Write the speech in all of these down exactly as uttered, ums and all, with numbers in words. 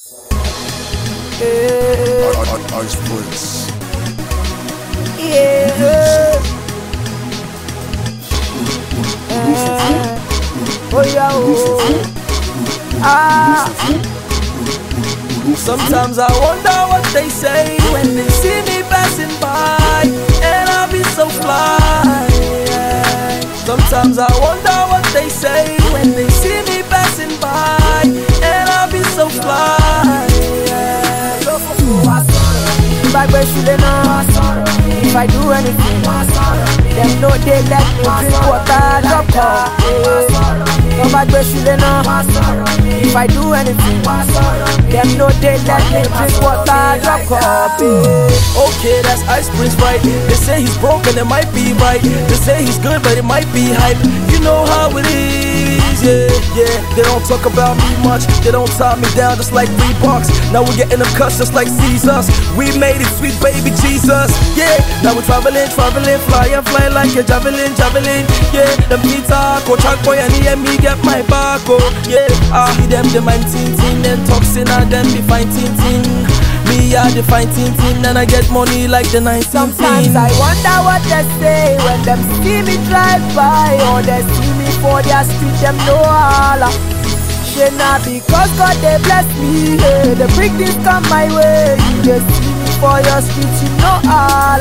Yeah. Ice Prince. Yeah. Uh, oh yeah, oh. Ah. Sometimes I wonder what they say when they see me passing by, and I'll be so fly. Yeah. Sometimes I wonder what they say when they see me passing by, and I'll be so fly. Yeah. If I break you, they know. If I do anything, them know they let me drink water, drop cup. If I break you, they know. If I do anything, them know they let me drink water, drop cup. Okay, that's Ice Prince, right? They say he's broken, it might be right. They say he's good, but it might be hype. You know how it is, yeah, yeah. They don't talk about me much, they don't tie me down just like Reeboks. Now we're getting them cuts just like Caesars. We made it, sweet baby Jesus, yeah. Now we're traveling, traveling, flying, flying like a javelin, javelin, yeah. Them pizza, go track boy, and he and me get my back, oh, yeah. I see them, them I'm tin tin, them toxin, and them be fine tin tin. Me, I define tin tin, and I get money like the nineteen. Sometimes I wonder what they say when them see me drive by, or they see me for their street, them know all. Shit not because God they bless me, yeah. The big things come my way. You just see me for your street, you know all.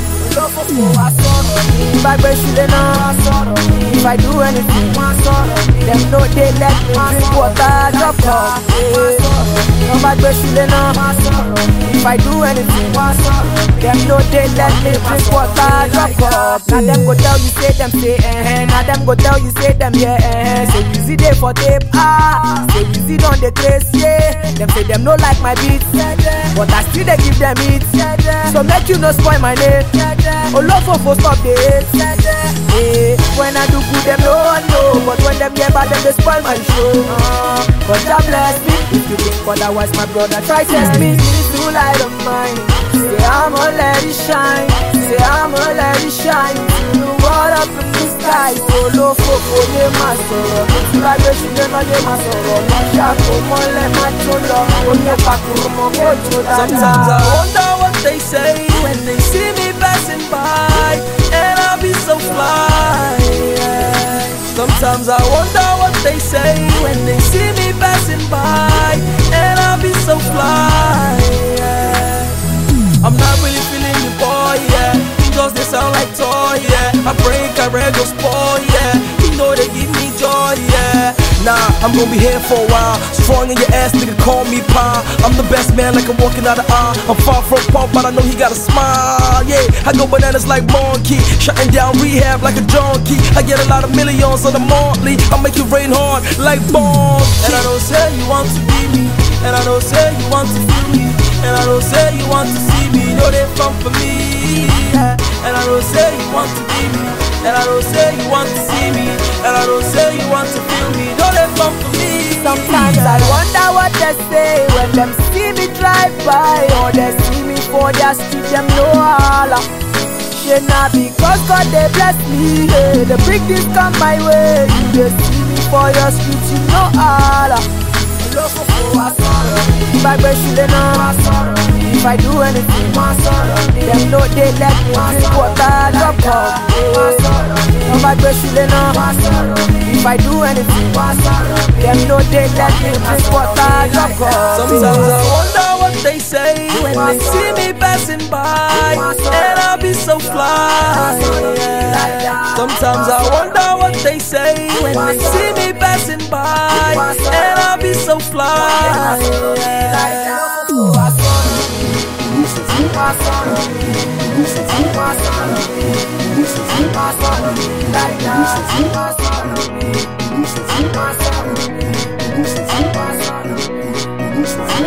If I break you, they know. If I do anything, them know they let me drink water, drop cup. If I break you, they know. If I do anything, them know they let me drink water, drop cup. Now them go tell you say them say eh, now them go tell you say them yeah eh. Say you see they for tape, ah. Say you see on the trace, yeah. Them say them no like my beats, but I still they give them it. So make you no spoil my name. Oh love for for stop the hate. Hey, when I do good them no one know, but when them hear bad them they spoil my show. Uh, but God bless me. If you think otherwise, my brother try test me. It's too light of mine. Say I'ma let it shine. Say I'ma let it shine. To the world up in the sky. So low for for them my sorrow. Like the children of them my sorrow. My shadow, my let my children. Sometimes I wonder what they say when they see me passing by, and I'll be so fly, yeah. Sometimes I wonder what they say when they see me passing by, and I'll be so fly, yeah. I'm not really feeling you, boy, yeah. Just they sound like toy, yeah. I break, I read your spoil, yeah. You know they give me joy, yeah. Nah, I'm gonna be here for a while. Strong in your ass, nigga, call me Pa. I'm the best man, like I'm walking out of aisle. I'm far from pop, but I know he got a smile, yeah. I go bananas like Monkey, shutting down rehab like a junkie. I get a lot of millions on the monthly. I make it rain hard like Bonky. And I don't say you want to be me, and I don't say you want to feel me, and I don't say you want to see me. No, they fun for me, yeah. And I don't say you want to be me, and I don't say you want to see me, and I don't say you want to feel me. No, they fun for me. Sometimes I wonder what they say when them see me drive by, or they see me for their street, them know all. Shit not because God they bless me, yeah. The big things come my way. You just see me for your street, you know all. If I break you, they know. If I do anything, them know they let me drink water, drop cup. If I break you, they know. If I do anything, them know they let me drink water, drop cup. Sometimes I wonder what they say when they see me passing by, and I'll be so fly, yeah. Sometimes I wonder what they say when they see me passing by, and I'll be so fly, yeah. Like that.